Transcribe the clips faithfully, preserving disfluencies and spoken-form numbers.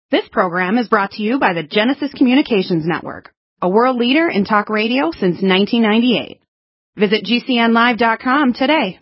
This program is brought to you by the Genesis Communications Network, a world leader in talk radio since nineteen ninety-eight. Visit G C N live dot com today.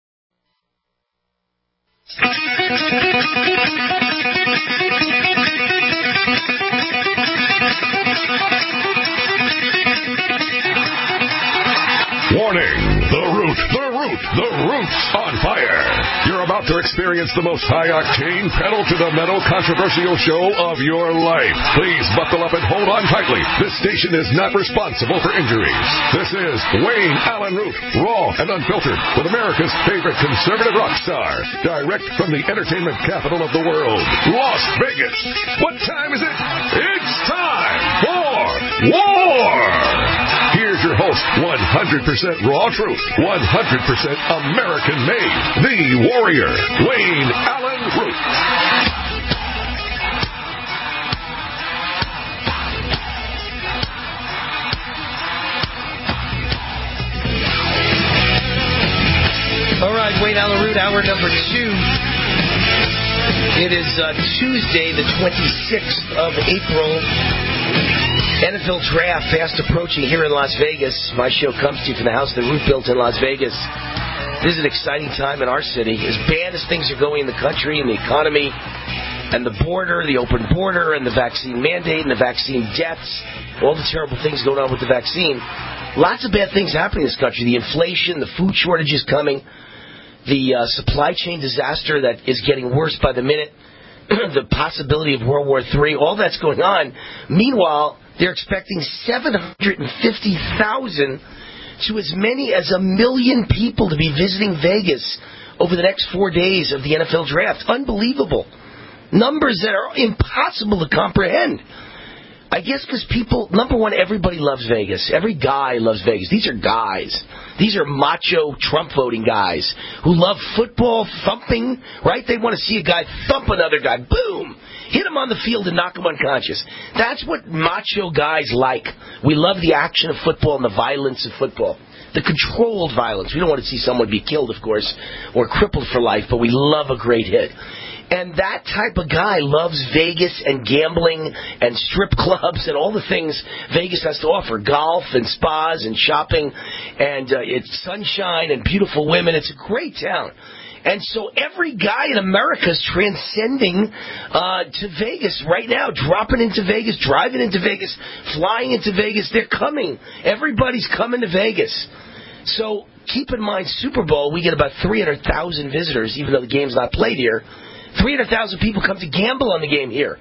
Warning! The Root, the Root, the Root's on fire. You're about to experience the most high-octane, pedal-to-the-metal controversial show of your life. Please buckle up and hold on tightly. This station is not responsible for injuries. This is Wayne Allen Root, raw and unfiltered, with America's favorite conservative rock star. Direct from the entertainment capital of the world, Las Vegas. What time is it? It's time for war! Here's your host, one hundred percent raw truth, one hundred percent American-made, the warrior, Wayne Allen Root. All right, Wayne Allen Root, hour number two. It is uh, Tuesday, the twenty-sixth of April. N F L Draft fast approaching here in Las Vegas. My show comes to you from the house that Root built in Las Vegas. This is an exciting time in our city. As bad as things are going in the country and the economy and the border, the open border and the vaccine mandate and the vaccine deaths, all the terrible things going on with the vaccine, lots of bad things happening in this country. The inflation, the food shortages coming, the uh, supply chain disaster that is getting worse by the minute, the possibility of World War Three, all that's going on. Meanwhile, they're expecting seven hundred fifty thousand to as many as a million people to be visiting Vegas over the next four days of the N F L Draft. Unbelievable. Numbers that are impossible to comprehend. I guess because people, number one, everybody loves Vegas. Every guy loves Vegas. These are guys. These are macho Trump voting guys who love football thumping, right? They want to see a guy thump another guy. Boom! Hit him on the field and knock him unconscious. That's what macho guys like. We love the action of football and the violence of football. The controlled violence. We don't want to see someone be killed, of course, or crippled for life, but we love a great hit. And that type of guy loves Vegas and gambling and strip clubs and all the things Vegas has to offer. Golf and spas and shopping and uh, it's sunshine and beautiful women. It's a great town. And so every guy in America is transcending uh, to Vegas right now, dropping into Vegas, driving into Vegas, flying into Vegas. They're coming. Everybody's coming to Vegas. So keep in mind, Super Bowl, we get about three hundred thousand visitors, even though the game's not played here. three hundred thousand people come to gamble on the game here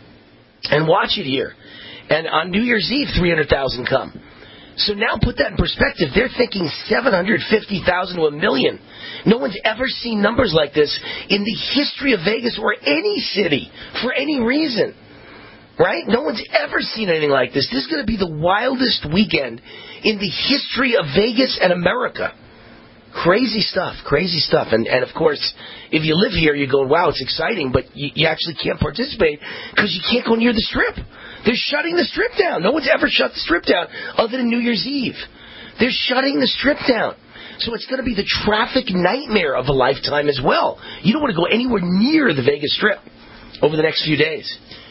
and watch it here. And on New Year's Eve, three hundred thousand come. So now put that in perspective. They're thinking seven hundred fifty thousand to a million. No one's ever seen numbers like this in the history of Vegas or any city for any reason. Right? No one's ever seen anything like this. This is going to be the wildest weekend in the history of Vegas and America. Crazy stuff, crazy stuff. And, and of course, if you live here, you go, wow, it's exciting, but you, you actually can't participate because you can't go near the Strip. They're shutting the Strip down. No one's ever shut the Strip down other than New Year's Eve. They're shutting the Strip down. So it's going to be the traffic nightmare of a lifetime as well. You don't want to go anywhere near the Vegas Strip over the next few days.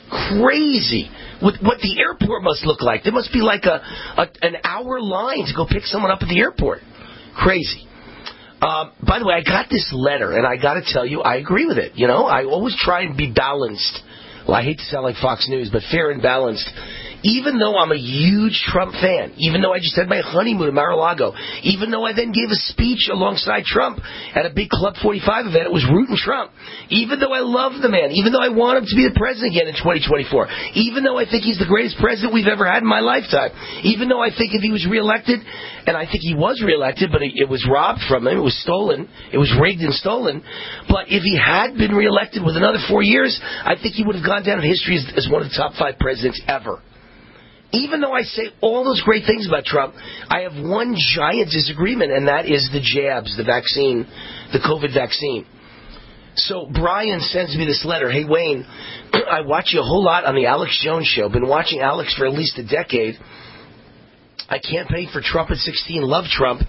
Crazy. With what the airport must look like. There must be like a, a an hour line to go pick someone up at the airport. Crazy. Um, by the way, I got this letter, and I got to tell you, I agree with it. You know, I always try and be balanced. Well, I hate to sound like Fox News, but fair and balanced. Even though I'm a huge Trump fan, even though I just had my honeymoon in Mar-a-Lago, even though I then gave a speech alongside Trump at a big Club forty-five event, it was rooting Trump. Even though I love the man, even though I want him to be the president again in twenty twenty-four, even though I think he's the greatest president we've ever had in my lifetime, even though I think if he was reelected, and I think he was reelected, but it was robbed from him, it was stolen, it was rigged and stolen, but if he had been reelected with another four years, I think he would have gone down in history as, as one of the top five presidents ever. Even though I say all those great things about Trump, I have one giant disagreement, and that is the jabs, the vaccine, the COVID vaccine. So Brian sends me this letter. Hey, Wayne, I watch you a whole lot on the Alex Jones show. Been watching Alex for at least a decade. I campaigned for Trump at sixteen, love Trump.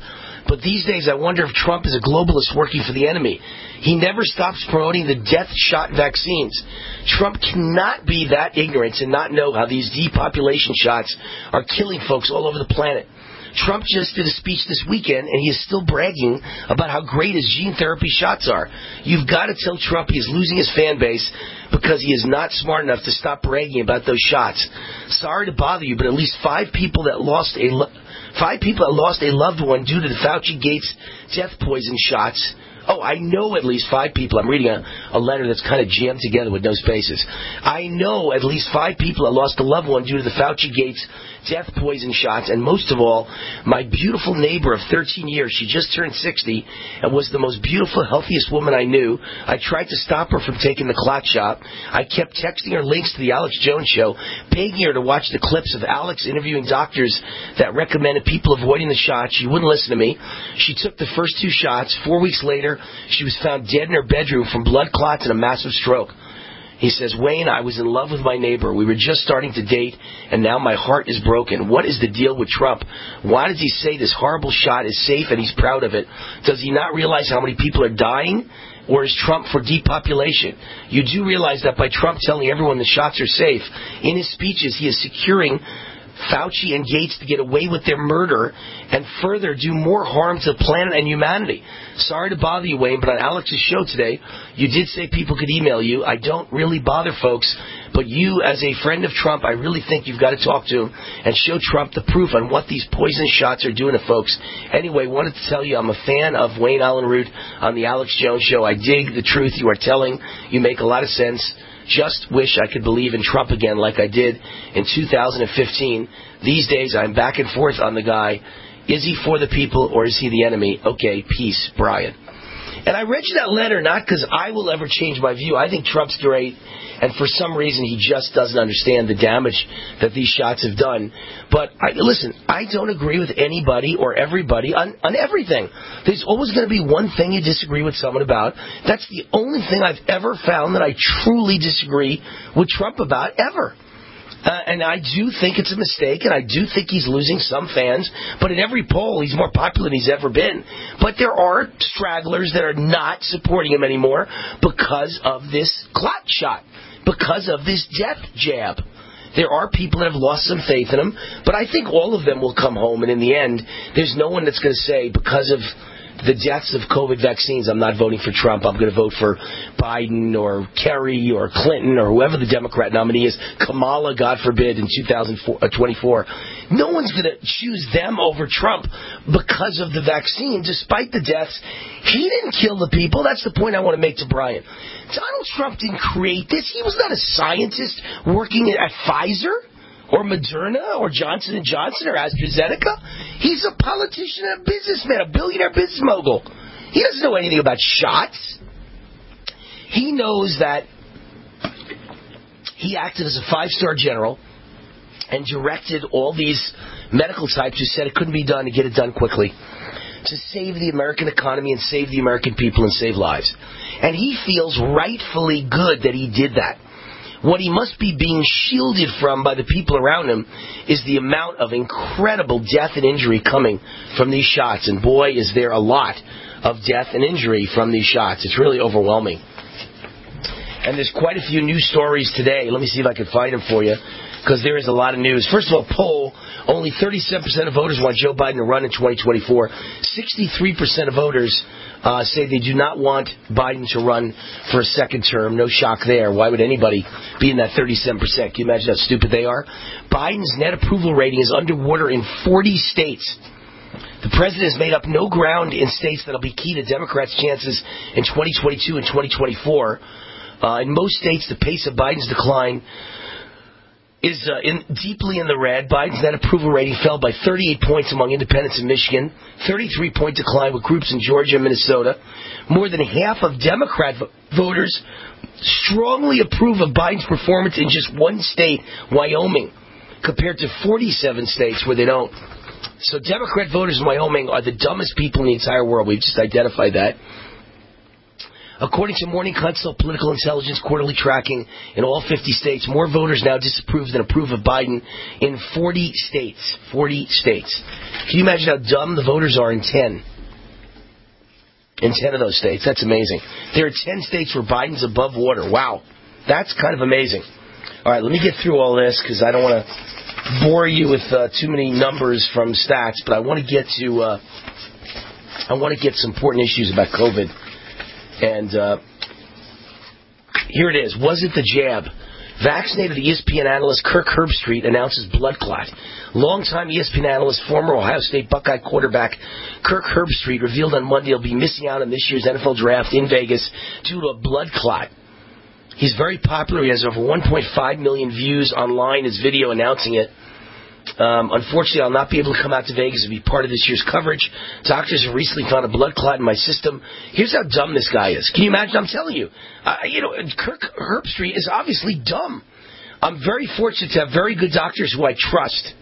But these days, I wonder if Trump is a globalist working for the enemy. He never stops promoting the death shot vaccines. Trump cannot be that ignorant and not know how these depopulation shots are killing folks all over the planet. Trump just did a speech this weekend, and he is still bragging about how great his gene therapy shots are. You've got to tell Trump he is losing his fan base because he is not smart enough to stop bragging about those shots. Sorry to bother you, but at least five people that lost a lo- five people that lost a loved one due to the Fauci-Gates death poison shots. Oh, I know at least five people. I'm reading a, a letter that's kind of jammed together with no spaces. I know at least five people that lost a loved one due to the Fauci-Gates death poison shots. And most of all, my beautiful neighbor of thirteen years, she just turned sixty and was the most beautiful, healthiest woman I knew. I tried to stop her from taking the clot shot. I kept texting her links to the Alex Jones Show, begging her to watch the clips of Alex interviewing doctors that recommended people avoiding the shot. She wouldn't listen to me. She took the first two shots. Four weeks later, she was found dead in her bedroom from blood clots and a massive stroke. He says, Wayne, I was in love with my neighbor. We were just starting to date, and now my heart is broken. What is the deal with Trump? Why does he say this horrible shot is safe and he's proud of it? Does he not realize how many people are dying? Or is Trump for depopulation? You do realize that by Trump telling everyone the shots are safe, in his speeches he is securing Fauci and Gates to get away with their murder and further do more harm to the planet and humanity. Sorry to bother you, Wayne, but on Alex's show today, you did say people could email you. I don't really bother folks, but you, as a friend of Trump, I really think you've got to talk to him and show Trump the proof on what these poison shots are doing to folks. Anyway, wanted to tell you I'm a fan of Wayne Allen Root on the Alex Jones Show. I dig the truth you are telling. You make a lot of sense. Just wish I could believe in Trump again like I did in two thousand fifteen. These days, I'm back and forth on the guy. Is he for the people or is he the enemy? Okay, peace, Brian. And I read you that letter not because I will ever change my view. I think Trump's great, and for some reason he just doesn't understand the damage that these shots have done. But I, listen, I don't agree with anybody or everybody on, on everything. There's always going to be one thing you disagree with someone about. That's the only thing I've ever found that I truly disagree with Trump about, ever. Uh, and I do think it's a mistake, and I do think he's losing some fans. But in every poll, he's more popular than he's ever been. But there are stragglers that are not supporting him anymore because of this clot shot, because of this death jab. There are people that have lost some faith in him, but I think all of them will come home. And in the end, there's no one that's going to say, because of the deaths of COVID vaccines, I'm not voting for Trump. I'm going to vote for Biden or Kerry or Clinton or whoever the Democrat nominee is, Kamala, God forbid, in two thousand twenty-four. No one's going to choose them over Trump because of the vaccine, despite the deaths. He didn't kill the people. That's the point I want to make to Brian. Donald Trump didn't create this. He was not a scientist working at Pfizer or Moderna, or Johnson and Johnson, or AstraZeneca. He's a politician and a businessman, a billionaire business mogul. He doesn't know anything about shots. He knows that he acted as a five-star general and directed all these medical types who said it couldn't be done to get it done quickly, to save the American economy and save the American people and save lives. And he feels rightfully good that he did that. What he must be being shielded from by the people around him is the amount of incredible death and injury coming from these shots. And boy, is there a lot of death and injury from these shots. It's really overwhelming. And there's quite a few news stories today. Let me see if I can find them for you, because there is a lot of news. First of all, poll, only thirty-seven percent of voters want Joe Biden to run in twenty twenty-four. sixty-three percent of voters Uh, say they do not want Biden to run for a second term. No shock there. Why would anybody be in that thirty-seven percent? Can you imagine how stupid they are? Biden's net approval rating is underwater in forty states. The president has made up no ground in states that will be key to Democrats' chances in twenty twenty-two and twenty twenty-four. Uh, in most states, the pace of Biden's decline is uh, in, deeply in the red. Biden's net approval rating fell by thirty-eight points among independents in Michigan, thirty-three point decline with groups in Georgia and Minnesota. More than half of Democrat vo- voters strongly approve of Biden's performance in just one state, Wyoming, compared to forty-seven states where they don't. So Democrat voters in Wyoming are the dumbest people in the entire world. We've just identified that. According to Morning Consult Political Intelligence quarterly tracking, in all fifty states, more voters now disapprove than approve of Biden in forty states. forty states. Can you imagine how dumb the voters are in ten? in ten of those states. That's amazing. There are ten states where Biden's above water. Wow. That's kind of amazing. All right, let me get through all this because I don't want to bore you with uh, too many numbers from stats, but I want to get to uh, I want to get some important issues about COVID. And uh, here it is. Was it the jab? Vaccinated E S P N analyst Kirk Herbstreit announces blood clot. Longtime E S P N analyst, former Ohio State Buckeye quarterback Kirk Herbstreit revealed on Monday he'll be missing out on this year's N F L draft in Vegas due to a blood clot. He's very popular. He has over one point five million views online, his video announcing it. Um, unfortunately, I'll not be able to come out to Vegas and be part of this year's coverage. Doctors have recently found a blood clot in my system. Here's how dumb this guy is. Can you imagine? I'm telling you. Uh, you know, Kirk Herbstreit is obviously dumb. I'm very fortunate to have very good doctors who I trust.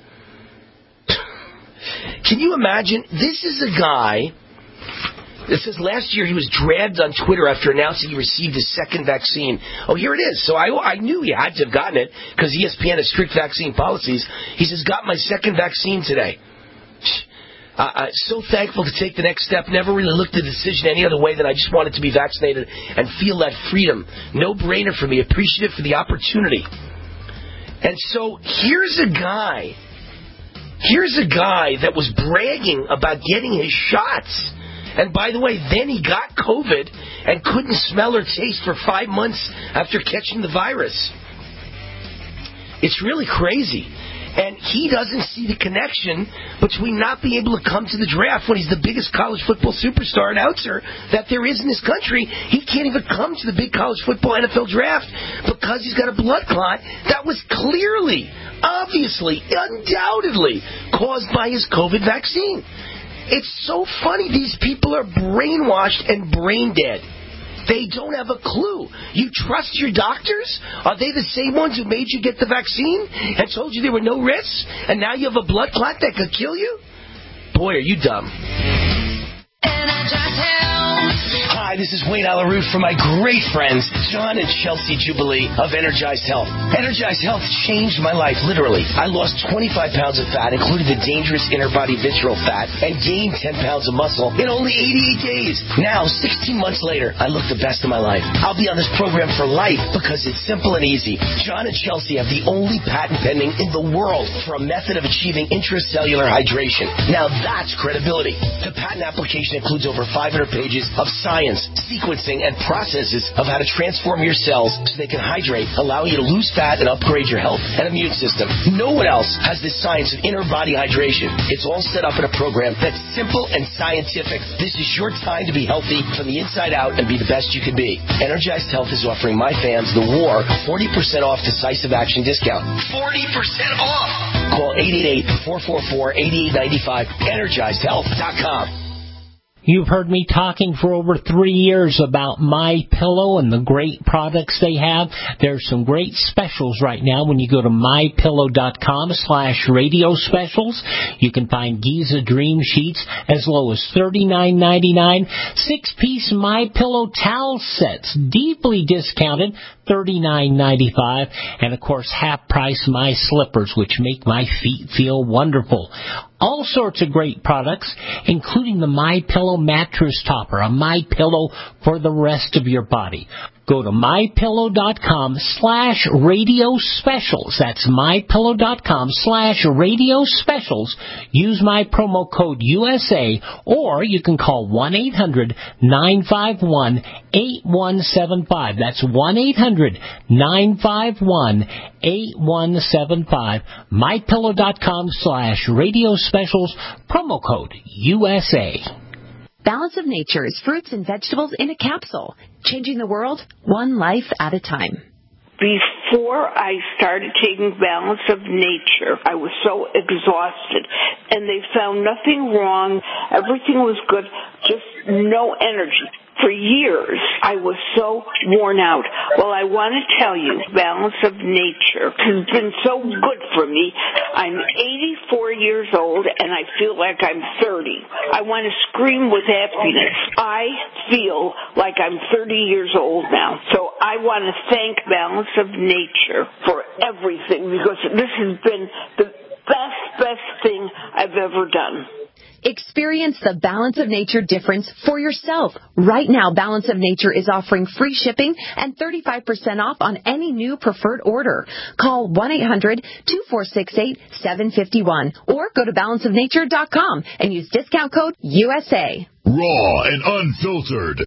Can you imagine? This is a guy... It says last year he was dragged on Twitter after announcing he received his second vaccine. Oh, here it is. So I, I knew he had to have gotten it because E S P N has strict vaccine policies. He says, got my second vaccine today. Uh, I'm so thankful to take the next step. Never really looked at the decision any other way than I just wanted to be vaccinated and feel that freedom. No brainer for me. Appreciative for the opportunity. And so here's a guy. Here's a guy that was bragging about getting his shots. And by the way, then he got COVID and couldn't smell or taste for five months after catching the virus. It's really crazy. And he doesn't see the connection between not being able to come to the draft when he's the biggest college football superstar announcer that there is in this country. He can't even come to the big college football N F L draft because he's got a blood clot that was clearly, obviously, undoubtedly caused by his COVID vaccine. It's so funny. These people are brainwashed and brain dead. They don't have a clue. You trust your doctors? Are they the same ones who made you get the vaccine and told you there were no risks? And now you have a blood clot that could kill you? Boy, are you dumb. Hi, this is Wayne Alaroot from my great friends, John and Chelsea Jubilee of Energized Health. Energized Health changed my life, literally. I lost twenty-five pounds of fat, including the dangerous inner body visceral fat, and gained ten pounds of muscle in only eighty-eight days. Now, sixteen months later, I look the best of my life. I'll be on this program for life because it's simple and easy. John and Chelsea have the only patent pending in the world for a method of achieving intracellular hydration. Now that's credibility. The patent application includes over five hundred pages of science, sequencing, and processes of how to transform your cells so they can hydrate, allow you to lose fat and upgrade your health and immune system. No one else has this science of inner body hydration. It's all set up in a program that's simple and scientific. This is your time to be healthy from the inside out and be the best you can be. Energized Health is offering my fans, The War, forty percent off decisive action discount. forty percent off! Call eight eight eight, four four four, eight eight nine five, energized health dot com. You've heard me talking for over three years about MyPillow and the great products they have. There's some great specials right now when you go to mypillow.com slash radio specials. You can find Giza Dream Sheets as low as thirty-nine ninety-nine. Six-piece MyPillow towel sets, deeply discounted, thirty-nine ninety-five. And, of course, half-price My Slippers, which make my feet feel wonderful. All sorts of great products, including the MyPillow mattress topper, a MyPillow for the rest of your body. Go to mypillow.com slash radio specials. That's mypillow.com slash radio specials. Use my promo code U S A, or you can call one eight hundred nine five one eight one seven five. That's one eight hundred nine five one eight one seven five. mypillow.com slash radio specials. Promo code U S A. Balance of Nature's fruits and vegetables in a capsule, changing the world one life at a time. Before I started taking Balance of Nature, I was so exhausted, and they found nothing wrong. Everything was good, just no energy. For years, I was so worn out. Well, I want to tell you, Balance of Nature has been so good for me. I'm eighty-four years old, and I feel like I'm thirty. I want to scream with happiness. I feel like I'm thirty years old now. So I want to thank Balance of Nature for everything, because this has been the best, best thing I've ever done. Experience the Balance of Nature difference for yourself. Right now, Balance of Nature is offering free shipping and thirty-five percent off on any new preferred order. Call one eight hundred two four six eight seven five one or go to balance of nature dot com and use discount code U S A. Raw and unfiltered.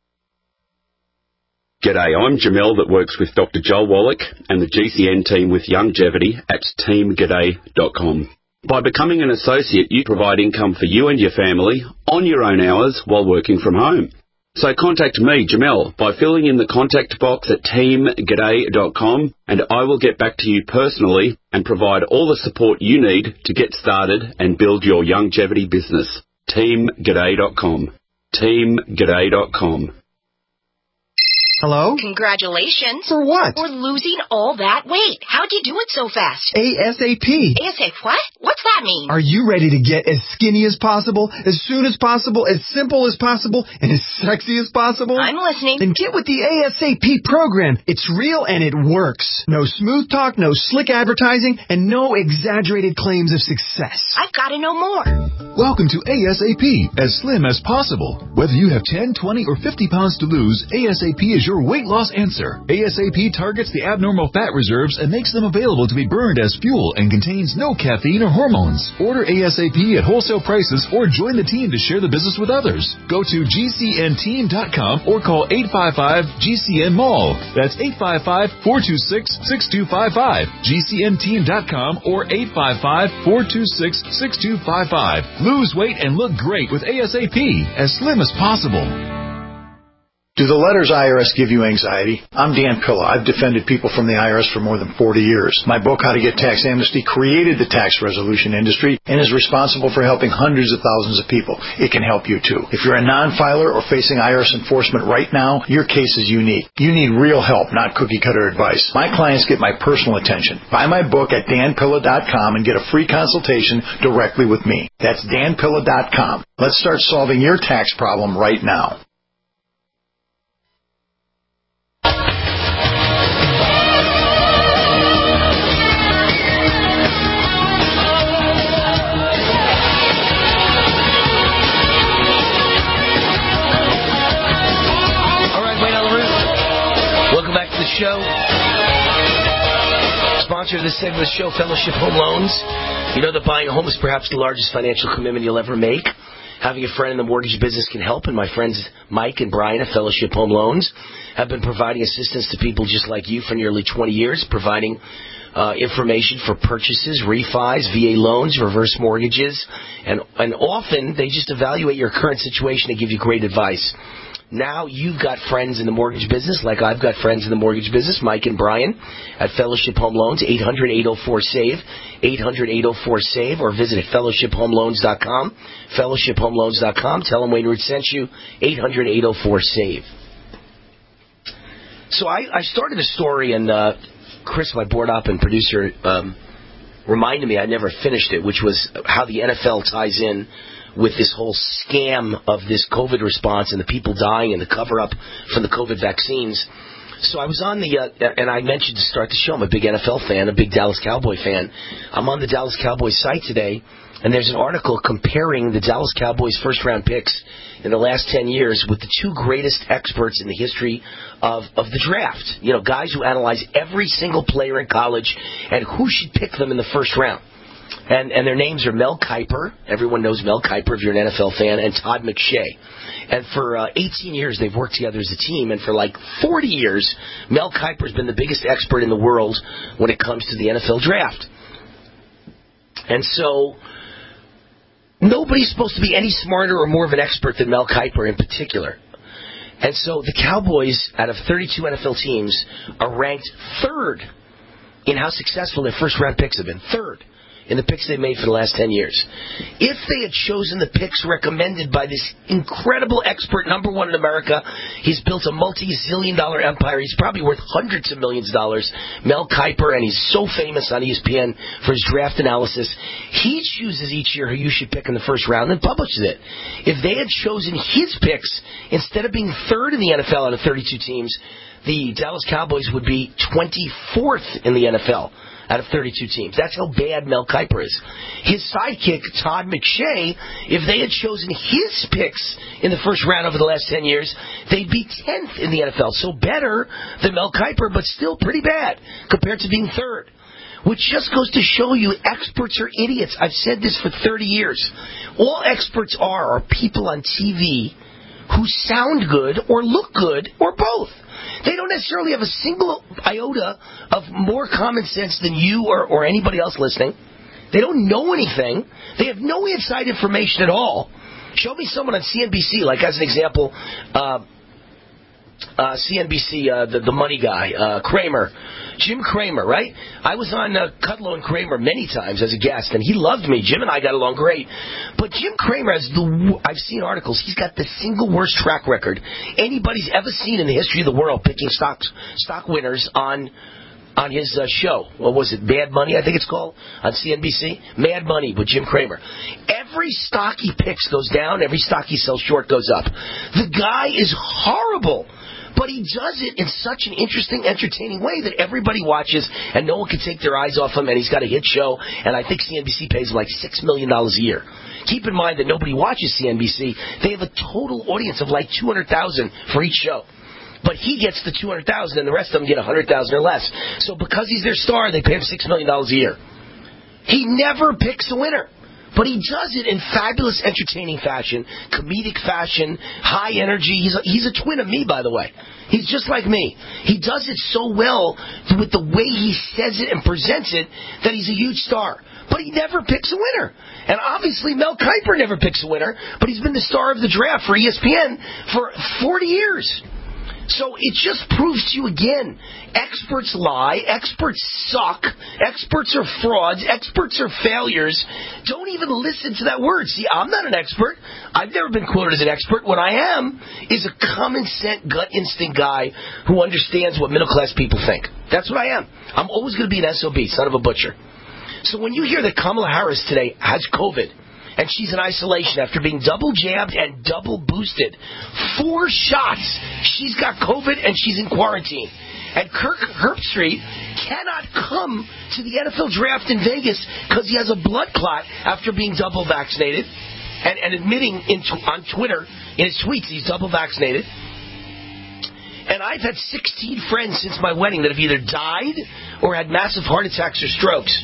G'day, I'm Jamel that works with Doctor Joel Wallach and the G C N team with Longevity at team g'day dot com. By becoming an associate, you provide income for you and your family on your own hours while working from home. So contact me, Jamel, by filling in the contact box at team g'day dot com, and I will get back to you personally and provide all the support you need to get started and build your longevity business. team g'day dot com. team g'day dot com. Hello? Congratulations. For what? For losing all that weight. How'd you do it so fast? ASAP. ASAP what? What's that mean? Are you ready to get as skinny as possible, as soon as possible, as simple as possible, and as sexy as possible? I'm listening. Then get with the ASAP program. It's real and it works. No smooth talk, no slick advertising, and no exaggerated claims of success. I've got to know more. Welcome to ASAP, as slim as possible. Whether you have ten, twenty, or fifty pounds to lose, ASAP is your weight loss answer. ASAP targets the abnormal fat reserves and makes them available to be burned as fuel and contains no caffeine or hormones. Order ASAP at wholesale prices or join the team to share the business with others. Go to G C N team dot com or call eight five five G C N mall. That's eight five five, four two six, six two five five. G C N team dot com or eight five five, four two six, six two five five. Lose weight and look great with ASAP, as slim as possible. Do the letters I R S give you anxiety? I'm Dan Pilla. I've defended people from the I R S for more than forty years. My book, How to Get Tax Amnesty, created the tax resolution industry and is responsible for helping hundreds of thousands of people. It can help you too. If you're a non-filer or facing I R S enforcement right now, your case is unique. You need real help, not cookie-cutter advice. My clients get my personal attention. Buy my book at dan pilla dot com and get a free consultation directly with me. That's dan pilla dot com. Let's start solving your tax problem right now. Show. Sponsor of this segment of the show, Fellowship Home Loans. You know that buying a home is perhaps the largest financial commitment you'll ever make. Having a friend in the mortgage business can help, and my friends Mike and Brian at Fellowship Home Loans have been providing assistance to people just like you for nearly twenty years, providing uh, information for purchases, refis, V A loans, reverse mortgages, and, and often they just evaluate your current situation and give you great advice. Now you've got friends in the mortgage business, like I've got friends in the mortgage business, Mike and Brian at Fellowship Home Loans, eight hundred, eight oh four, SAVE, eight hundred, eight oh four, SAVE, or visit at fellowship home loans dot com, fellowship home loans dot com. Tell them Wayne Root sent you, eight hundred, eight oh four, SAVE. So I, I started a story, and uh, Chris, my board op and producer, um, reminded me I never finished it, which was how the N F L ties in with this whole scam of this COVID response and the people dying and the cover-up from the COVID vaccines. So I was on the, uh, and I mentioned to start the show, I'm a big N F L fan, a big Dallas Cowboy fan. I'm on the Dallas Cowboys site today, and there's an article comparing the Dallas Cowboys first-round picks in the last ten years with the two greatest experts in the history of, of the draft. You know, guys who analyze every single player in college and who should pick them in the first round. And, and their names are Mel Kiper. Everyone knows Mel Kiper if you're an N F L fan, and Todd McShay. And for uh, eighteen years, they've worked together as a team. And for like forty years, Mel Kiper's been the biggest expert in the world when it comes to the N F L draft. And so nobody's supposed to be any smarter or more of an expert than Mel Kiper in particular. And so the Cowboys, out of thirty-two N F L teams, are ranked third in how successful their first-round picks have been. Third in the picks they've made for the last ten years. If they had chosen the picks recommended by this incredible expert, number one in America, he's built a multi-zillion dollar empire. He's probably worth hundreds of millions of dollars, Mel Kiper, and he's so famous on E S P N for his draft analysis. He chooses each year who you should pick in the first round and publishes it. If they had chosen his picks, instead of being third in the N F L out of thirty-two teams, the Dallas Cowboys would be twenty-fourth in the N F L out of thirty-two teams. That's how bad Mel Kiper is. His sidekick, Todd McShay, if they had chosen his picks in the first round over the last ten years, they'd be tenth in the N F L. So better than Mel Kiper, but still pretty bad compared to being third. Which just goes to show you experts are idiots. I've said this for thirty years. All experts are are people on T V who sound good or look good or both. They don't necessarily have a single iota of more common sense than you or, or anybody else listening. They don't know anything. They have no inside information at all. Show me someone on C N B C, like as an example, uh, uh, C N B C, uh, the, the money guy, uh, Kramer. Jim Cramer, right? I was on uh, Kudlow and Kramer many times as a guest, and he loved me. Jim and I got along great. But Jim Cramer has the, I've seen articles, he's got the single worst track record anybody's ever seen in the history of the world picking stocks, stock winners on on his uh, show. What was it? Mad Money, I think it's called, on C N B C. Mad Money with Jim Cramer. Every stock he picks goes down. Every stock he sells short goes up. The guy is horrible. But he does it in such an interesting, entertaining way that everybody watches and no one can take their eyes off him, and he's got a hit show, and I think C N B C pays him like six million dollars a year. Keep in mind that nobody watches C N B C. They have a total audience of like two hundred thousand for each show. But he gets the two hundred thousand and the rest of them get one hundred thousand or less. So because he's their star, they pay him six million dollars a year. He never picks a winner. But he does it in fabulous, entertaining fashion, comedic fashion, high energy. He's a, he's a twin of me, by the way. He's just like me. He does it so well with the way he says it and presents it that he's a huge star. But he never picks a winner. And obviously Mel Kiper never picks a winner, but he's been the star of the draft for E S P N for forty years. So it just proves to you again, experts lie, experts suck, experts are frauds, experts are failures. Don't even listen to that word. See, I'm not an expert. I've never been quoted as an expert. What I am is a common sense, gut instinct guy who understands what middle class people think. That's what I am. I'm always going to be an S O B, son of a butcher. So when you hear that Kamala Harris today has COVID, and she's in isolation after being double jabbed and double boosted. Four shots. She's got COVID and she's in quarantine. And Kirk Herbstreit cannot come to the N F L draft in Vegas because he has a blood clot after being double vaccinated and, and admitting in, on Twitter in his tweets he's double vaccinated. And I've had sixteen friends since my wedding that have either died or had massive heart attacks or strokes.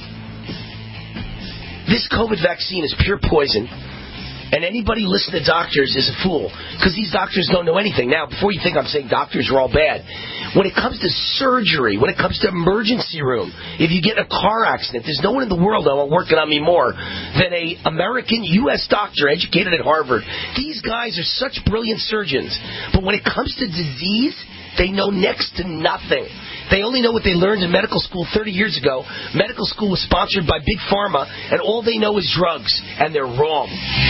This COVID vaccine is pure poison, and anybody listening to doctors is a fool, because these doctors don't know anything. Now, before you think I'm saying doctors are all bad, when it comes to surgery, when it comes to emergency room, if you get in a car accident, there's no one in the world that will working on me more than a American U S doctor educated at Harvard. These guys are such brilliant surgeons, but when it comes to disease, they know next to nothing. They only know what they learned in medical school thirty years ago. Medical school was sponsored by Big Pharma, and all they know is drugs, and they're wrong.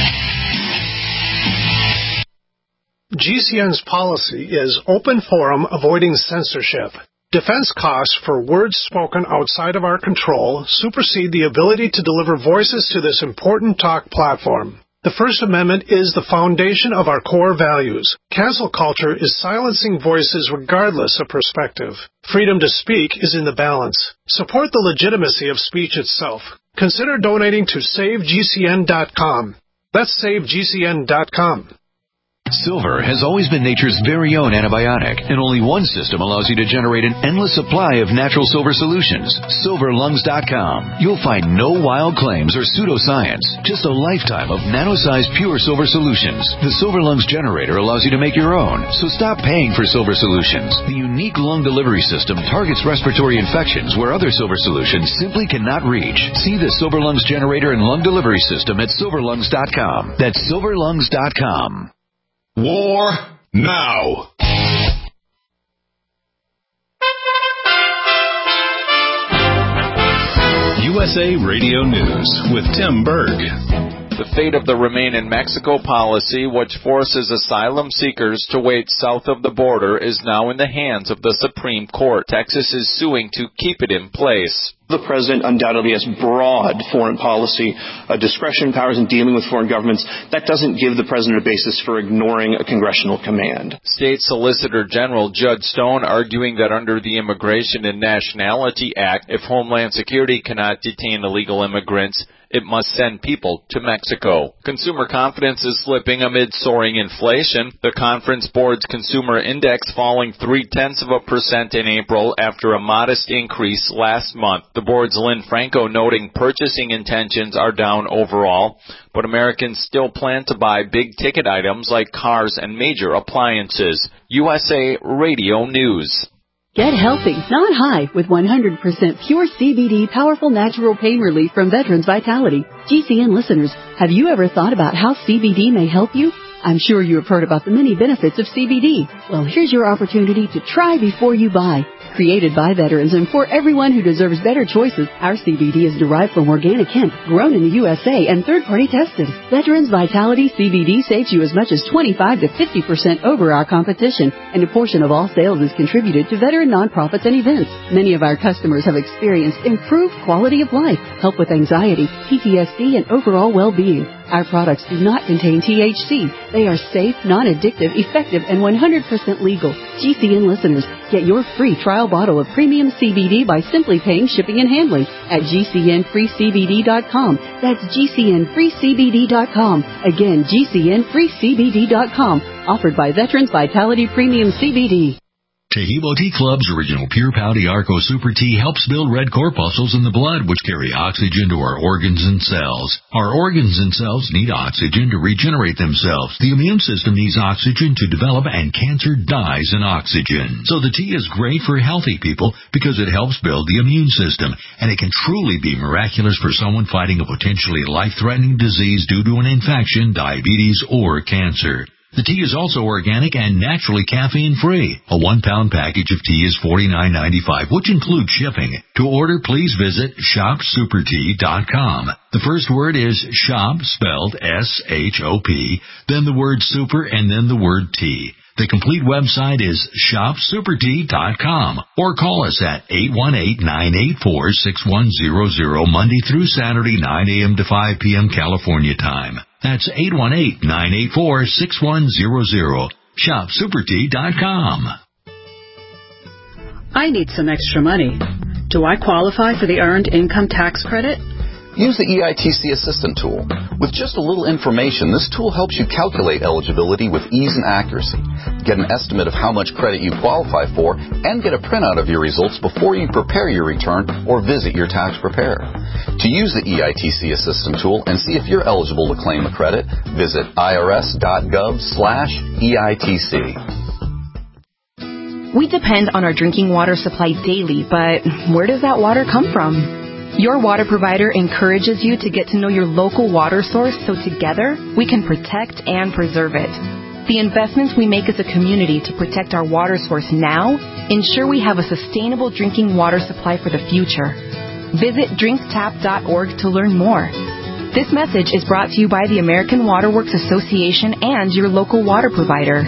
G C N's policy is open forum, avoiding censorship. Defense costs for words spoken outside of our control supersede the ability to deliver voices to this important talk platform. The First Amendment is the foundation of our core values. Cancel culture is silencing voices regardless of perspective. Freedom to speak is in the balance. Support the legitimacy of speech itself. Consider donating to save G C N dot com. That's save G C N dot com. Silver has always been nature's very own antibiotic, and only one system allows you to generate an endless supply of natural silver solutions. silver lungs dot com. You'll find no wild claims or pseudoscience, just a lifetime of nano-sized pure silver solutions. The Silver Lungs generator allows you to make your own, so stop paying for silver solutions. The unique lung delivery system targets respiratory infections where other silver solutions simply cannot reach. See the Silver Lungs generator and lung delivery system at silver lungs dot com. That's silver lungs dot com. War now. U S A Radio News with Tim Berg. The fate of the Remain in Mexico policy, which forces asylum seekers to wait south of the border, is now in the hands of the Supreme Court. Texas is suing to keep it in place. The president undoubtedly has broad foreign policy uh, discretion powers in dealing with foreign governments. That doesn't give the president a basis for ignoring a congressional command. State Solicitor General Judd Stone arguing that under the Immigration and Nationality Act, if Homeland Security cannot detain illegal immigrants, it must send people to Mexico. Consumer confidence is slipping amid soaring inflation. The Conference Board's Consumer Index falling three-tenths of a percent in April after a modest increase last month. The board's Lynn Franco noting purchasing intentions are down overall, but Americans still plan to buy big-ticket items like cars and major appliances. U S A Radio News. Get healthy, not high, with one hundred percent pure C B D powerful natural pain relief from Veterans Vitality. G C N listeners, have you ever thought about how C B D may help you? I'm sure you have heard about the many benefits of C B D. Well, here's your opportunity to try before you buy. Created by veterans and for everyone who deserves better choices, our C B D is derived from organic hemp, grown in the U S A and third-party tested. Veterans Vitality C B D saves you as much as twenty-five to fifty percent over our competition, and a portion of all sales is contributed to veteran nonprofits and events. Many of our customers have experienced improved quality of life, help with anxiety, P T S D, and overall well-being. Our products do not contain T H C. They are safe, non-addictive, effective, and one hundred percent legal. G C N listeners, get your free trial bottle of premium C B D by simply paying shipping and handling at G C N free C B D dot com. That's G C N free C B D dot com. Again, G C N free C B D dot com. Offered by Veterans Vitality Premium C B D. Tehebo Tea Club's original Pure Pouty Arco Super Tea helps build red corpuscles in the blood, which carry oxygen to our organs and cells. Our organs and cells need oxygen to regenerate themselves. The immune system needs oxygen to develop, and cancer dies in oxygen. So the tea is great for healthy people because it helps build the immune system, and it can truly be miraculous for someone fighting a potentially life-threatening disease due to an infection, diabetes, or cancer. The tea is also organic and naturally caffeine-free. A one-pound package of tea is forty-nine ninety-five, which includes shipping. To order, please visit shop super tea dot com. The first word is shop, spelled S H O P, then the word super, and then the word tea. The complete website is shop super tea dot com, or call us at eight one eight, nine eight four, six one zero zero Monday through Saturday, nine a.m. to five p.m. California time. That's eight one eight, nine eight four, six one zero zero. shop super tea dot com. I need some extra money. Do I qualify for the Earned Income Tax Credit? Use the E I T C Assistant tool. With just a little information, this tool helps you calculate eligibility with ease and accuracy. Get an estimate of how much credit you qualify for, and get a printout of your results before you prepare your return or visit your tax preparer. To use the E I T C Assistant tool and see if you're eligible to claim a credit, visit irs.gov slash EITC. We depend on our drinking water supply daily, but where does that water come from? Your water provider encourages you to get to know your local water source so together we can protect and preserve it. The investments we make as a community to protect our water source now ensure we have a sustainable drinking water supply for the future. Visit drink tap dot org to learn more. This message is brought to you by the American Water Works Association and your local water provider.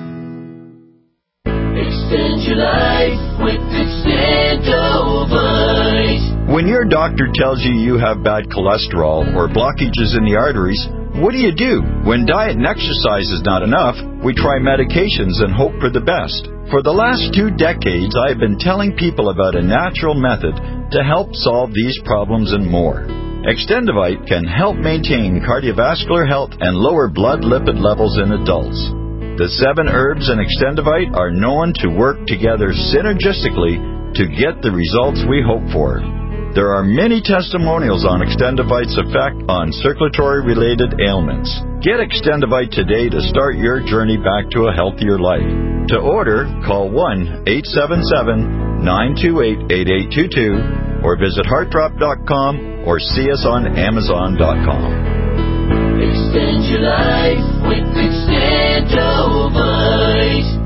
Extend your life with Extendovite. When your doctor tells you you have bad cholesterol or blockages in the arteries, what do you do? When diet and exercise is not enough, we try medications and hope for the best. For the last two decades, I have been telling people about a natural method to help solve these problems and more. Extendovite can help maintain cardiovascular health and lower blood lipid levels in adults. The seven herbs in Extendovite are known to work together synergistically to get the results we hope for. There are many testimonials on Extendovite's effect on circulatory-related ailments. Get Extendovite today to start your journey back to a healthier life. To order, call one eight seven seven, nine two eight, eight eight two two or visit heart drop dot com or see us on amazon dot com. Extend your life with Extendovite.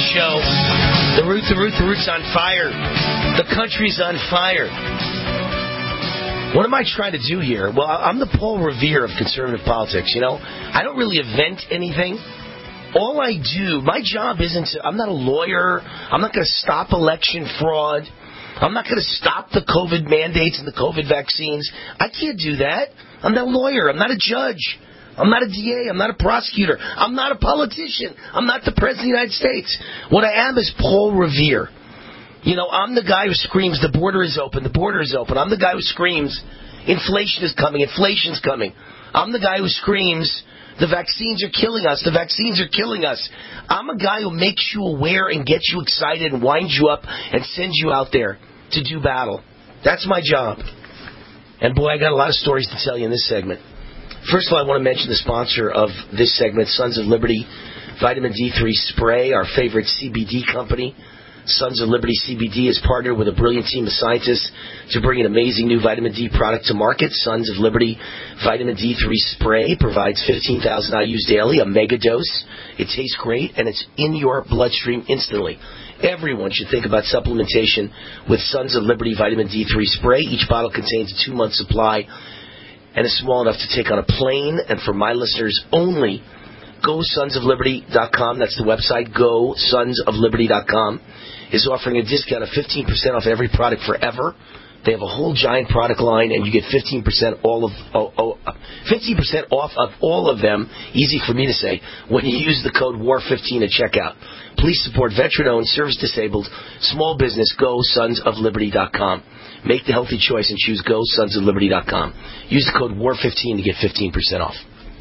show. The Root, the Root, the Root's on fire. The country's on fire. What am I trying to do here? Well, I'm the Paul Revere of conservative politics, you know. I don't really invent anything. All I do, my job isn't to, I'm not a lawyer. I'm not going to stop election fraud. I'm not going to stop the COVID mandates and the COVID vaccines. I can't do that. I'm not a lawyer. I'm not a judge. I'm not a D A. I'm not a prosecutor. I'm not a politician. I'm not the President of the United States. What I am is Paul Revere. You know, I'm the guy who screams, the border is open, the border is open. I'm the guy who screams, inflation is coming, inflation's coming. I'm the guy who screams, the vaccines are killing us, the vaccines are killing us. I'm a guy who makes you aware and gets you excited and winds you up and sends you out there to do battle. That's my job. And boy, I got a lot of stories to tell you in this segment. First of all, I want to mention the sponsor of this segment, Sons of Liberty Vitamin D three Spray, our favorite C B D company. Sons of Liberty C B D has partnered with a brilliant team of scientists to bring an amazing new vitamin D product to market. Sons of Liberty Vitamin D three Spray provides fifteen thousand I U's daily, a mega dose. It tastes great, and it's in your bloodstream instantly. Everyone should think about supplementation with Sons of Liberty Vitamin D three Spray. Each bottle contains a two-month supply and is small enough to take on a plane. And for my listeners only, go sons of liberty dot com. That's the website. go sons of liberty dot com is offering a discount of fifteen percent off every product forever. They have a whole giant product line, and you get fifteen percent all of oh, oh, fifteen percent off of all of them. Easy for me to say when you use the code war fifteen at checkout. Please support veteran-owned, service-disabled, small business. go sons of liberty dot com. Make the healthy choice and choose go sons of liberty dot com. Use the code war fifteen to get fifteen percent off.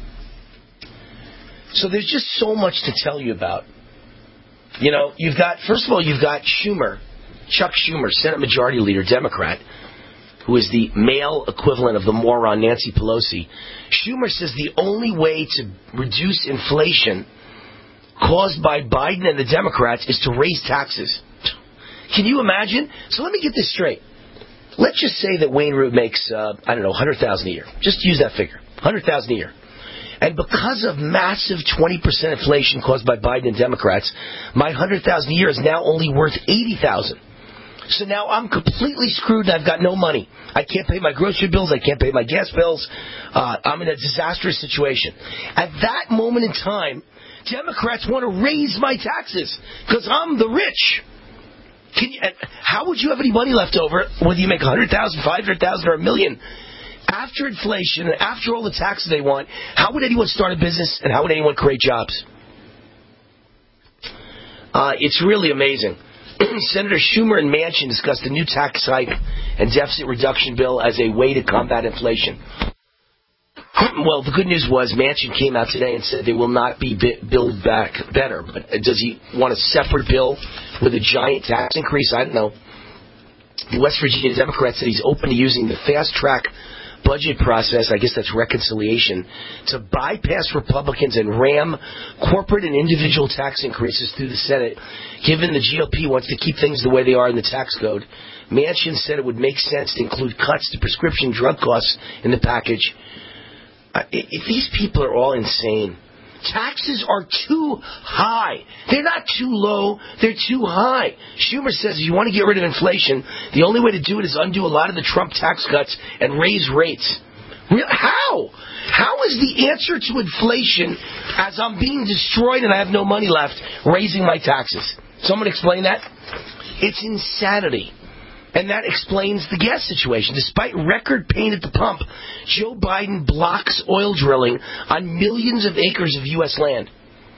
So there's just so much to tell you about. You know, you've got, first of all, you've got Schumer, Chuck Schumer, Senate Majority Leader, Democrat, who is the male equivalent of the moron Nancy Pelosi. Schumer says the only way to reduce inflation caused by Biden and the Democrats is to raise taxes. Can you imagine? So let me get this straight. Let's just say that Wayne Root makes, uh, I don't know, one hundred thousand dollars a year. Just use that figure, one hundred thousand dollars a year. And because of massive twenty percent inflation caused by Biden and Democrats, my one hundred thousand dollars a year is now only worth eighty thousand dollars. So now I'm completely screwed and I've got no money. I can't pay my grocery bills. I can't pay my gas bills. Uh, I'm in a disastrous situation. At that moment in time, Democrats want to raise my taxes because I'm the rich. Can you, how would you have any money left over whether you make one hundred thousand dollars, five hundred thousand dollars, or a million? After inflation and after all the taxes they want, how would anyone start a business and how would anyone create jobs? Uh, it's really amazing. Senator Schumer and Manchin discussed a new tax hike and deficit reduction bill as a way to combat inflation. Well, the good news was Manchin came out today and said they will not be billed back better. But does he want a separate bill with a giant tax increase? I don't know. The West Virginia Democrat said he's open to using the fast-track budget process, I guess that's reconciliation, to bypass Republicans and ram corporate and individual tax increases through the Senate, given the G O P wants to keep things the way they are in the tax code. Manchin said it would make sense to include cuts to prescription drug costs in the package. Uh, if these people are all insane. Taxes are too high. They're not too low. They're too high. Schumer says if you want to get rid of inflation, the only way to do it is undo a lot of the Trump tax cuts and raise rates. How? How is the answer to inflation, as I'm being destroyed and I have no money left, raising my taxes? Someone explain that? It's insanity. And that explains the gas situation. Despite record pain at the pump, Joe Biden blocks oil drilling on millions of acres of U S land.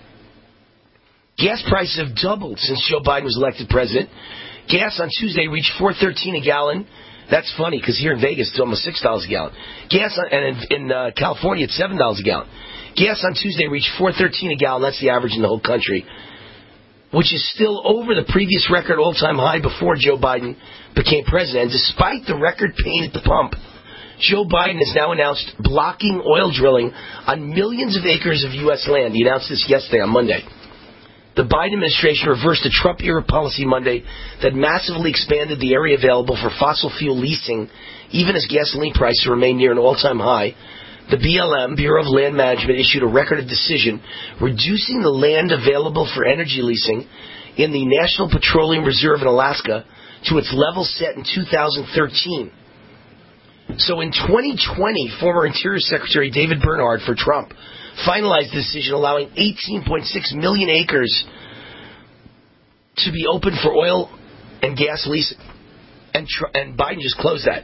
Gas prices have doubled since Joe Biden was elected president. Gas on Tuesday reached four thirteen a gallon. That's funny because here in Vegas it's almost six dollars a gallon. Gas on, and in, in uh, California it's seven dollars a gallon. Gas on Tuesday reached four thirteen a gallon. That's the average in the whole country, which is still over the previous record all-time high before Joe Biden became president. And despite the record pain at the pump, Joe Biden has now announced blocking oil drilling on millions of acres of U S land. He announced this yesterday on Monday. The Biden administration reversed a Trump-era policy Monday that massively expanded the area available for fossil fuel leasing, even as gasoline prices remain near an all-time high. The B L M, Bureau of Land Management, issued a record of decision reducing the land available for energy leasing in the National Petroleum Reserve in Alaska to its level set in two thousand thirteen. So in twenty twenty, former Interior Secretary David Bernhardt for Trump finalized the decision allowing eighteen point six million acres to be open for oil and gas leasing. And, and Biden just closed that.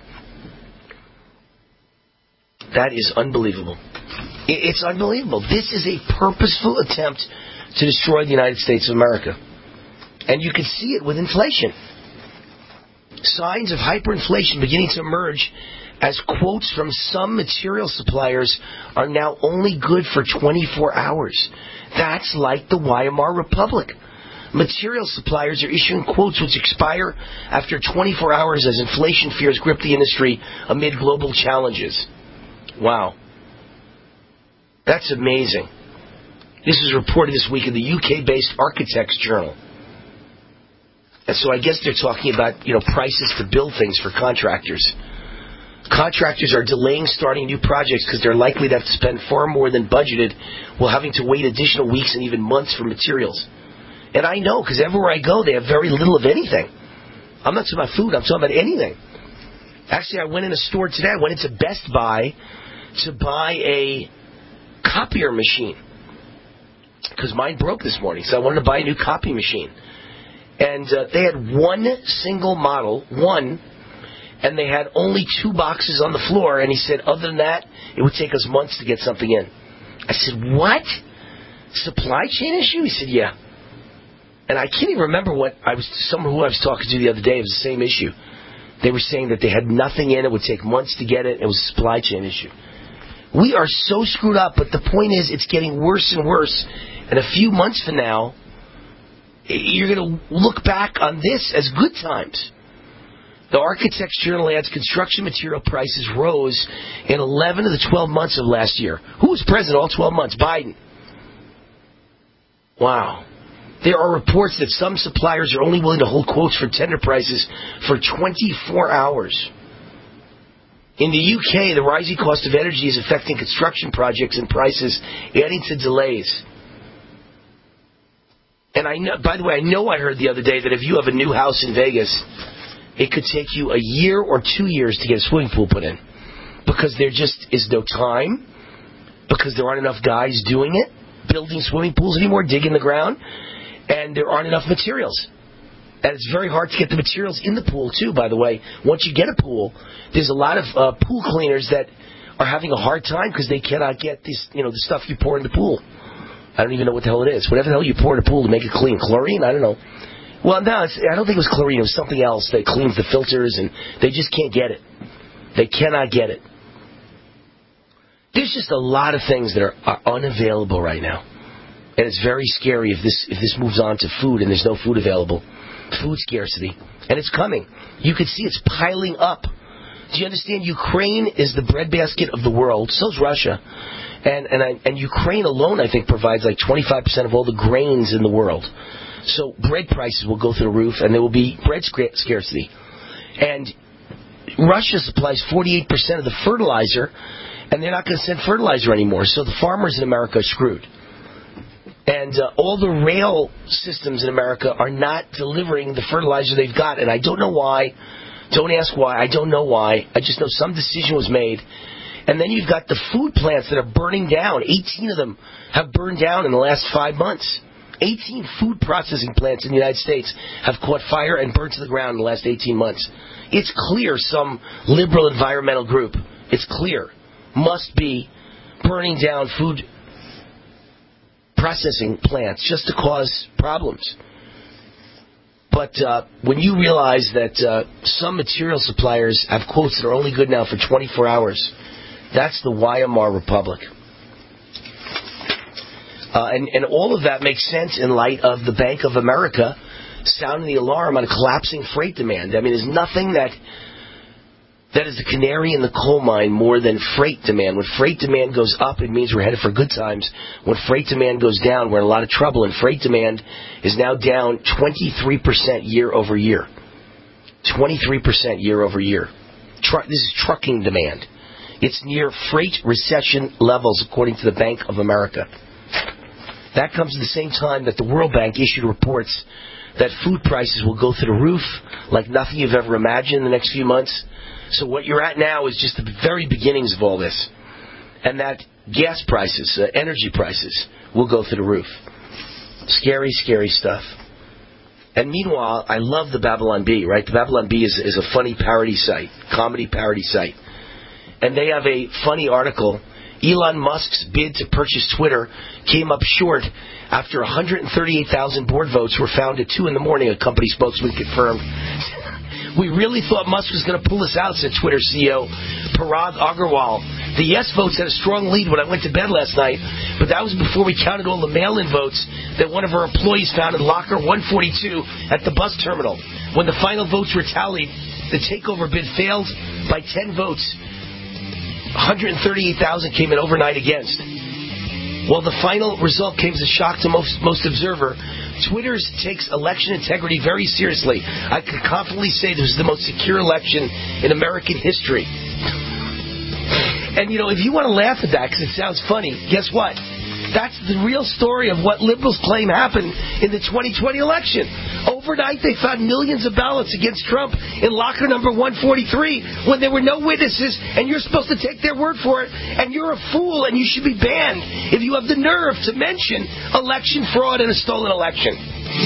That is unbelievable. It's unbelievable. This is a purposeful attempt to destroy the United States of America. And you can see it with inflation. Signs of hyperinflation beginning to emerge as quotes from some material suppliers are now only good for twenty-four hours. That's like the Weimar Republic. Material suppliers are issuing quotes which expire after twenty-four hours as inflation fears grip the industry amid global challenges. Wow. That's amazing. This was reported this week in the U K-based Architects Journal. And so I guess they're talking about, you know, prices to build things for contractors. Contractors are delaying starting new projects because they're likely to have to spend far more than budgeted while having to wait additional weeks and even months for materials. And I know, because everywhere I go, they have very little of anything. I'm not talking about food, I'm talking about anything. Actually, I went in a store today, I went into Best Buy to buy a copier machine. Because mine broke this morning, so I wanted to buy a new copy machine. And uh, they had one single model, one, and they had only two boxes on the floor. And he said, other than that, it would take us months to get something in. I said, what? Supply chain issue? He said, yeah. And I can't even remember what I was, someone who I was talking to the other day, it was the same issue. They were saying that they had nothing in, it would take months to get it, it was a supply chain issue. We are so screwed up, but the point is, it's getting worse and worse. And a few months from now, you're going to look back on this as good times. The Architects Journal adds construction material prices rose in eleven of the twelve months of last year. Who was president all twelve months? Biden. Wow. There are reports that some suppliers are only willing to hold quotes for tender prices for twenty-four hours. In the U K, the rising cost of energy is affecting construction projects and prices, adding to delays. And I know, by the way, I know I heard the other day that if you have a new house in Vegas, it could take you a year or two years to get a swimming pool put in. Because there just is no time, because there aren't enough guys doing it, building swimming pools anymore, digging the ground, and there aren't enough materials. And it's very hard to get the materials in the pool, too, by the way. Once you get a pool, there's a lot of uh, pool cleaners that are having a hard time because they cannot get this, you know, the stuff you pour in the pool. I don't even know what the hell it is. Whatever the hell you pour in the pool to make it clean. Chlorine? I don't know. Well, no, it's, I don't think it was chlorine. It was something else that cleans the filters, and they just can't get it. They cannot get it. There's just a lot of things that are, are unavailable right now. And it's very scary if this if this moves on to food and there's no food available. Food scarcity. And it's coming. You can see it's piling up. Do you understand? Ukraine is the breadbasket of the world. So is Russia. And and, I, and Ukraine alone, I think, provides like twenty-five percent of all the grains in the world. So bread prices will go through the roof, and there will be bread scarcity. And Russia supplies forty-eight percent of the fertilizer, and they're not going to send fertilizer anymore. So the farmers in America are screwed. And uh, all the rail systems in America are not delivering the fertilizer they've got. And I don't know why. Don't ask why. I don't know why. I just know some decision was made. And then you've got the food plants that are burning down. eighteen of them have burned down in the last five months. eighteen food processing plants in the United States have caught fire and burned to the ground in the last eighteen months. It's clear some liberal environmental group, it's clear, must be burning down food processing plants just to cause problems. But uh, when you realize that uh, some material suppliers have quotes that are only good now for twenty-four hours, that's the Weimar Republic. Uh, and, and all of that makes sense in light of the Bank of America sounding the alarm on collapsing freight demand. I mean, there's nothing that that is the canary in the coal mine more than freight demand. When freight demand goes up, it means we're headed for good times. When freight demand goes down, we're in a lot of trouble. And freight demand is now down twenty-three percent year over year. twenty-three percent year over year. Tru- this is trucking demand. It's near freight recession levels, according to the Bank of America. That comes at the same time that the World Bank issued reports that food prices will go through the roof like nothing you've ever imagined in the next few months. So what you're at now is just the very beginnings of all this. And that gas prices, uh, energy prices, will go through the roof. Scary, scary stuff. And meanwhile, I love the Babylon Bee, right? The Babylon Bee is, is a funny parody site, comedy parody site. And they have a funny article. Elon Musk's bid to purchase Twitter came up short after one hundred thirty-eight thousand board votes were found at two in the morning, a company spokesman confirmed. We really thought Musk was going to pull us out, said Twitter C E O Parag Agrawal. The yes votes had a strong lead when I went to bed last night, but that was before we counted all the mail-in votes that one of our employees found in locker one forty-two at the bus terminal. When the final votes were tallied, the takeover bid failed by ten votes. one hundred thirty-eight thousand came in overnight against. While the final result came as a shock to most, most observer, Twitter takes election integrity very seriously. I can confidently say this is the most secure election in American history. And, you know, if you want to laugh at that because it sounds funny, guess what? That's the real story of what liberals claim happened in the twenty twenty election. Overnight, they found millions of ballots against Trump in locker number one forty-three when there were no witnesses, and you're supposed to take their word for it, and you're a fool, and you should be banned if you have the nerve to mention election fraud and a stolen election.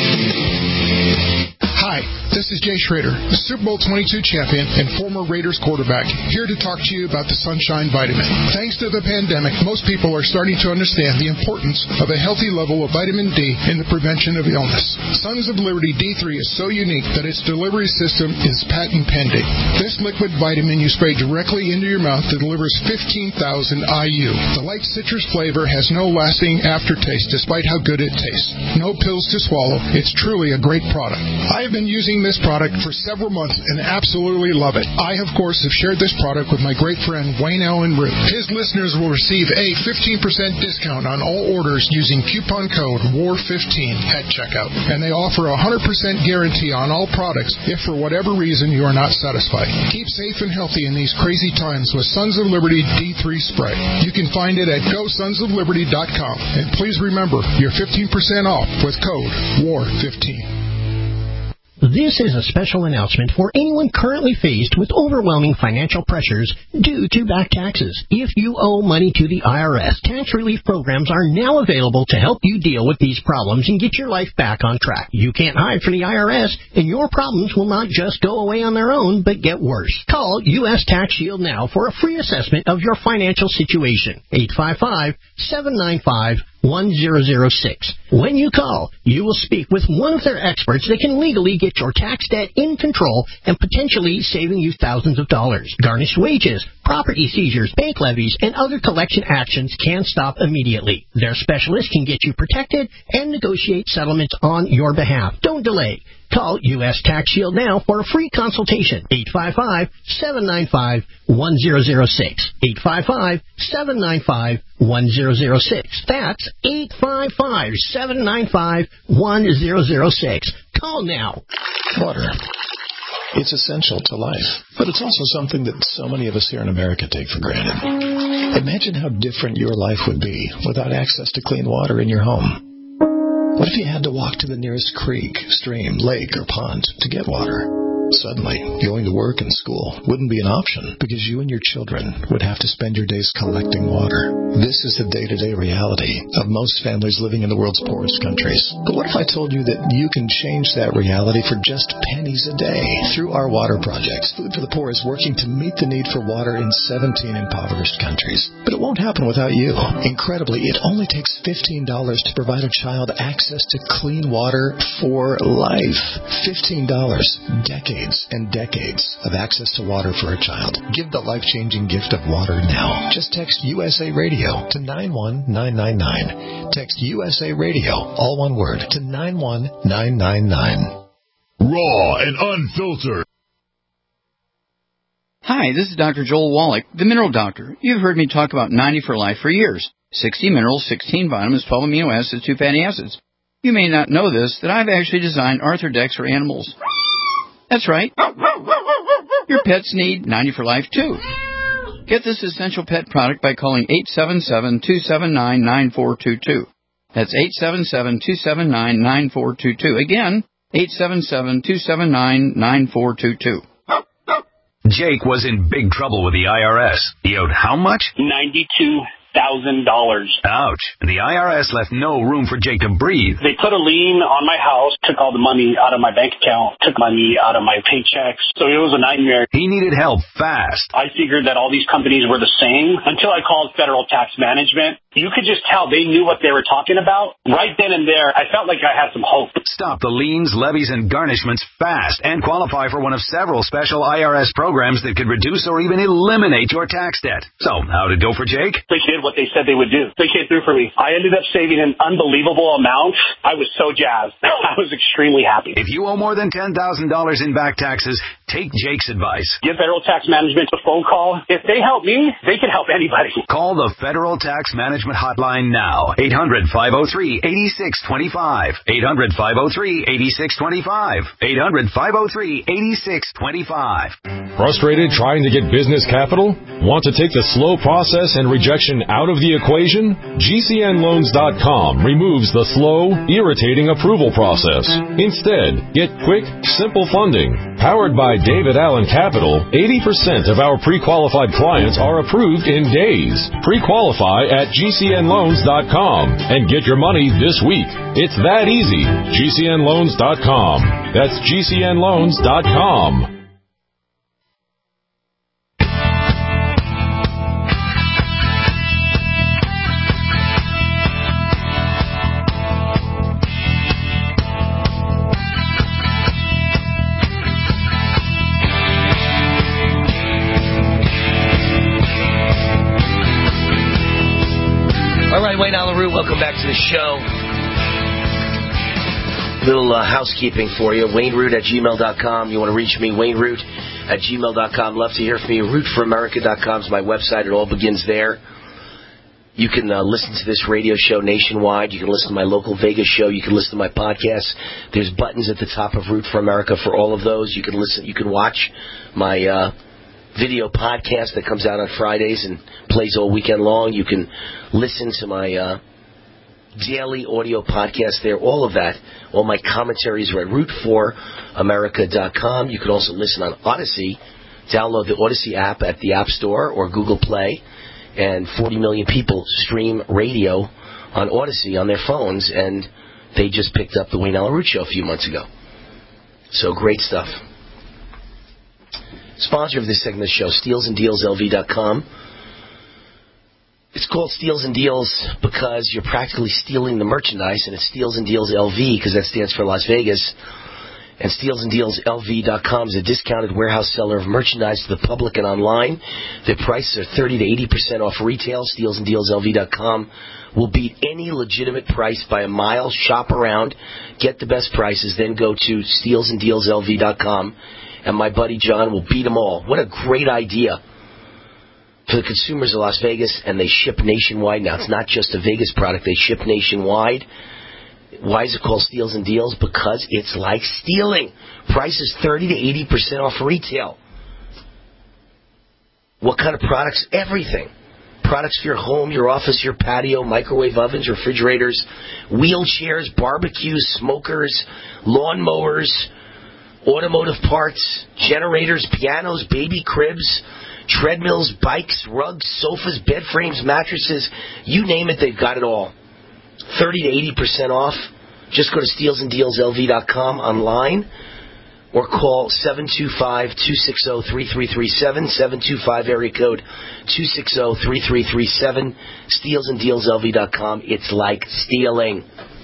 Hi, this is Jay Schrader, the Super Bowl twenty-two champion and former Raiders quarterback, here to talk to you about the Sunshine Vitamin. Thanks to the pandemic, most people are starting to understand the importance of a healthy level of vitamin D in the prevention of illness. Sons of Liberty D three is so unique that its delivery system is patent pending. This liquid vitamin you spray directly into your mouth delivers fifteen thousand I U. The light citrus flavor has no lasting aftertaste despite how good it tastes. No pills to swallow. It's truly a great product. I have been using this product for several months and absolutely love it. I, of course, have shared this product with my great friend Wayne Allen Root. His listeners will receive a fifteen percent discount on all orders using coupon code W A R fifteen at checkout. And they offer a one hundred percent guarantee on all products if for whatever reason you are not satisfied. Keep safe and healthy in these crazy times with Sons of Liberty D three Spray. You can find it at go sons of liberty dot com. And please remember, you're fifteen percent off with code W A R fifteen. This is a special announcement for anyone currently faced with overwhelming financial pressures due to back taxes. If you owe money to the I R S, tax relief programs are now available to help you deal with these problems and get your life back on track. You can't hide from the I R S, and your problems will not just go away on their own, but get worse. Call U S Tax Shield now for a free assessment of your financial situation. eight five five, seven nine five, one zero zero six. When you call, you will speak with one of their experts that can legally get your tax debt in control and potentially saving you thousands of dollars. Garnished wages, property seizures, bank levies, and other collection actions can stop immediately. Their specialists can get you protected and negotiate settlements on your behalf. Don't delay. Call U S Tax Shield now for a free consultation. eight five five, seven nine five, one zero zero six. eight five five, seven nine five, one zero zero six. That's eight five five, seven nine five, one zero zero six. Call now. Water. It's essential to life, but it's also something that so many of us here in America take for granted. Imagine how different your life would be without access to clean water in your home. What if you had to walk to the nearest creek, stream, lake, or pond to get water? Suddenly, going to work and school wouldn't be an option because you and your children would have to spend your days collecting water. This is the day-to-day reality of most families living in the world's poorest countries. But what if I told you that you can change that reality for just pennies a day? Through our water projects, Food for the Poor is working to meet the need for water in seventeen impoverished countries. But it won't happen without you. Incredibly, it only takes fifteen dollars to provide a child access to clean water for life. fifteen dollars. Decades and decades of access to water for a child. Give the life-changing gift of water now. Just text U S A Radio to nine one nine nine nine. Text U S A Radio, all one word, to nine one nine nine nine. Raw and unfiltered. Hi, this is Doctor Joel Wallach, the Mineral Doctor. You've heard me talk about ninety for Life for years. sixty minerals, sixteen vitamins, twelve amino acids, two fatty acids. You may not know this, that I've actually designed Arthrodex for animals. That's right. Your pets need ninety for Life, too. Get this essential pet product by calling eight seven seven, two seven nine, nine four two two. That's eight seven seven, two seven nine, nine four two two. Again, eight seven seven, two seven nine, nine four two two. Jake was in big trouble with the I R S. He owed how much? ninety-two thousand dollars. Ouch. The I R S left no room for Jake to breathe. They put a lien on my house, took all the money out of my bank account, took money out of my paychecks. So it was a nightmare. He needed help fast. I figured that all these companies were the same until I called Federal Tax Management. You could just tell they knew what they were talking about. Right then and there, I felt like I had some hope. Stop the liens, levies, and garnishments fast and qualify for one of several special I R S programs that could reduce or even eliminate your tax debt. So, how'd it go for Jake? They did what they said they would do. They came through for me. I ended up saving an unbelievable amount. I was so jazzed. I was extremely happy. If you owe more than ten thousand dollars in back taxes, take Jake's advice. Give Federal Tax Management a phone call. If they help me, they can help anybody. Call the Federal Tax Management Hotline now. eight hundred, five oh three, eight six two five. eight hundred, five oh three, eight six two five. eight hundred, five oh three, eight six two five. Frustrated trying to get business capital? Want to take the slow process and rejection out of the equation? G C N loans dot com removes the slow, irritating approval process. Instead, get quick, simple funding. Powered by David Allen Capital, eighty percent of our pre-qualified clients are approved in days. Pre-qualify at G C N loans dot com and get your money this week. It's that easy. G C N loans dot com. That's G C N loans dot com. Wayne Allyn Root, welcome back to the show. Little uh, housekeeping for you. Wayne Root at gmail dot com. You want to reach me, Wayne Root at gmail dot com. Love to hear from you. root for america dot com is my website. It all begins there. You can uh, listen to this radio show nationwide. You can listen to my local Vegas show. You can listen to my podcast. There's buttons at the top of Root for America for all of those. You can listen. You can watch my uh, video podcast that comes out on Fridays and plays all weekend long. You can listen to my uh, daily audio podcast there. All of that, all my commentaries are at root for america dot com. You can also listen on Odyssey. Download the Odyssey app at the App Store or Google Play. And forty million people stream radio on Odyssey on their phones, and they just picked up the Wayne Allyn Root Show a few months ago. So great stuff. Sponsor of this segment of the show, steals and deals L V dot com. It's called Steals and Deals because you're practically stealing the merchandise, and it's Steals and Deals L V because that stands for Las Vegas. And steals and deals L V dot com is a discounted warehouse seller of merchandise to the public and online. Their prices are thirty to eighty percent off retail. steals and deals L V dot com will beat any legitimate price by a mile. Shop around, get the best prices, then go to steals and deals L V dot com. And my buddy John will beat them all. What a great idea for the consumers of Las Vegas, and they ship nationwide now. It's not just a Vegas product. They ship nationwide. Why is it called Steals and Deals? Because it's like stealing. Prices thirty to eighty percent off retail. What kind of products? Everything. Products for your home, your office, your patio, microwave ovens, refrigerators, wheelchairs, barbecues, smokers, lawnmowers, automotive parts, generators, pianos, baby cribs, treadmills, bikes, rugs, sofas, bed frames, mattresses. You name it, they've got it all. thirty to eighty percent off. Just go to steals and deals L V dot com online or call seven two five, two six zero, three three three seven, seven two five area code two six zero, three three three seven, steals and deals L V dot com. It's like stealing.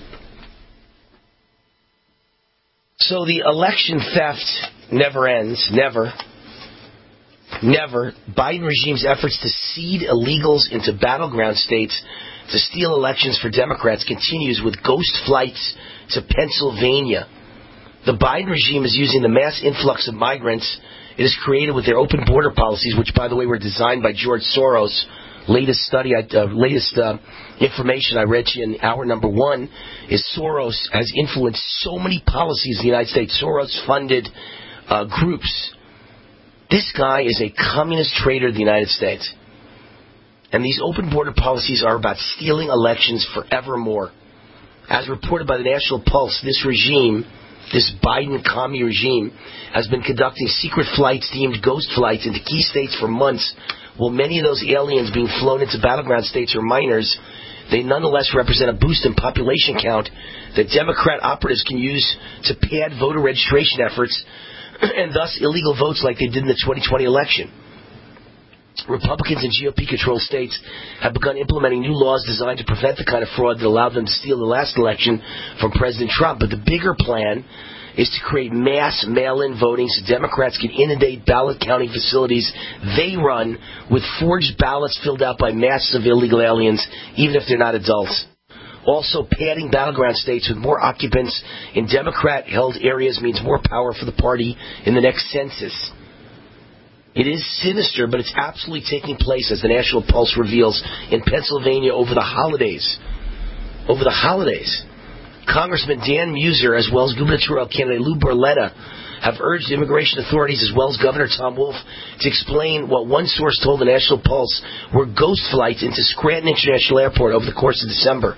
So the election theft never ends. Never. Never. Biden regime's efforts to seed illegals into battleground states to steal elections for Democrats continues with ghost flights to Pennsylvania. The Biden regime is using the mass influx of migrants it has created with their open border policies, which, by the way, were designed by George Soros. Latest study, uh, latest uh, information I read to you in hour number one is Soros has influenced so many policies in the United States. Soros-funded uh, groups. This guy is a communist traitor of the United States. And these open border policies are about stealing elections forevermore. As reported by the National Pulse, this regime this Biden commie regime has been conducting secret flights deemed ghost flights into key states for months. While many of those aliens being flown into battleground states are minors, they nonetheless represent a boost in population count that Democrat operatives can use to pad voter registration efforts and thus illegal votes like they did in the twenty twenty election. Republicans in G O P-controlled states have begun implementing new laws designed to prevent the kind of fraud that allowed them to steal the last election from President Trump. But the bigger plan is to create mass mail-in voting so Democrats can inundate ballot counting facilities they run with forged ballots filled out by masses of illegal aliens, even if they're not adults. Also, padding battleground states with more occupants in Democrat-held areas means more power for the party in the next census. It is sinister, but it's absolutely taking place, as the National Pulse reveals, in Pennsylvania over the holidays. Over the holidays. Congressman Dan Muser, as well as gubernatorial candidate Lou Barletta, have urged immigration authorities, as well as Governor Tom Wolf, to explain what one source told the National Pulse were ghost flights into Scranton International Airport over the course of December.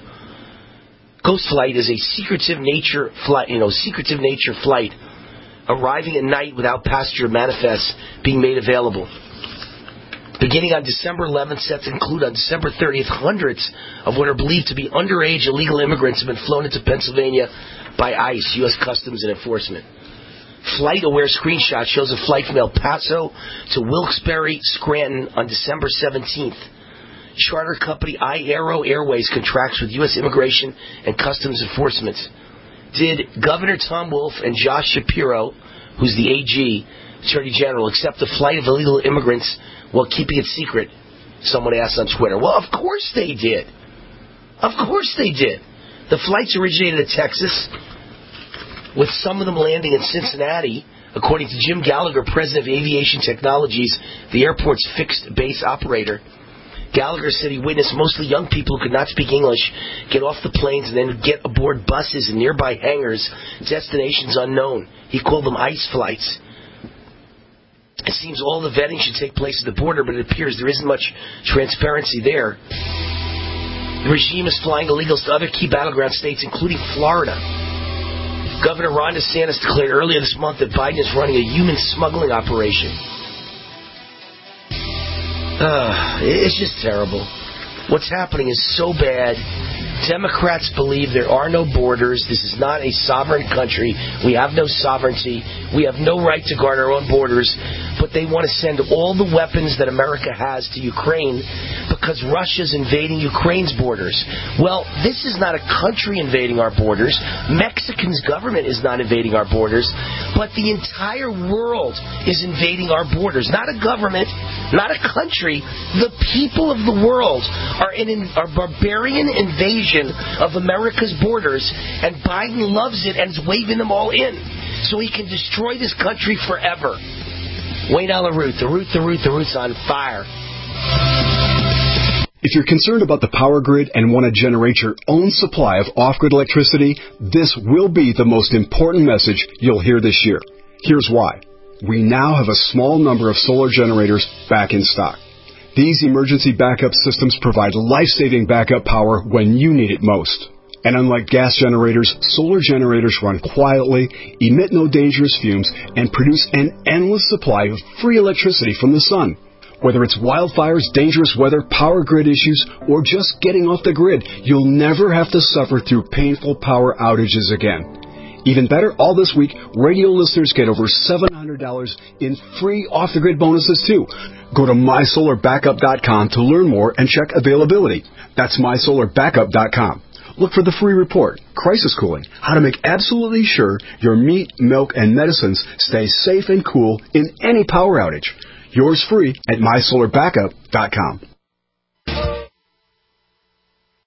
Ghost flight is a secretive nature flight, you know, secretive nature flight, arriving at night without passenger manifests being made available. Beginning on December eleventh, set to conclude on December thirtieth, hundreds of what are believed to be underage illegal immigrants have been flown into Pennsylvania by ICE, U S Customs and Enforcement. FlightAware screenshot shows a flight from El Paso to Wilkes-Barre, Scranton on December seventeenth. Charter company iAero Airways contracts with U S Immigration and Customs Enforcement. Did Governor Tom Wolf and Josh Shapiro, who's the A G, Attorney General, accept the flight of illegal immigrants while keeping it secret? Someone asked on Twitter. Well, of course they did. Of course they did. The flights originated in Texas, with some of them landing in Cincinnati, according to Jim Gallagher, president of Aviation Technologies, the airport's fixed base operator. Gallagher said he witnessed mostly young people who could not speak English get off the planes and then get aboard buses in nearby hangars, destinations unknown. He called them ICE flights. It seems all the vetting should take place at the border, but it appears there isn't much transparency there. The regime is flying illegals to other key battleground states, including Florida. Governor Ron DeSantis declared earlier this month that Biden is running a human smuggling operation. Uh, it's just terrible. What's happening is so bad. Democrats believe there are no borders. This is not a sovereign country. We have no sovereignty. We have no right to guard our own borders. But they want to send all the weapons that America has to Ukraine because Russia's invading Ukraine's borders. Well, this is not a country invading our borders. Mexican's government is not invading our borders. But the entire world is invading our borders. Not a government, not a country. The people of the world are in a barbarian invasion of America's borders, and Biden loves it and is waving them all in so he can destroy this country forever. Wayne Allyn Root, the Root, the Root, the Root's on fire. If you're concerned about the power grid and want to generate your own supply of off-grid electricity, this will be the most important message you'll hear this year. Here's why. We now have a small number of solar generators back in stock. These emergency backup systems provide life-saving backup power when you need it most. And unlike gas generators, solar generators run quietly, emit no dangerous fumes, and produce an endless supply of free electricity from the sun. Whether it's wildfires, dangerous weather, power grid issues, or just getting off the grid, you'll never have to suffer through painful power outages again. Even better, all this week, radio listeners get over seven hundred dollars in free off-the-grid bonuses, too. Go to my solar backup dot com to learn more and check availability. That's my solar backup dot com. Look for the free report, Crisis Cooling, how to make absolutely sure your meat, milk, and medicines stay safe and cool in any power outage. Yours free at my solar backup dot com.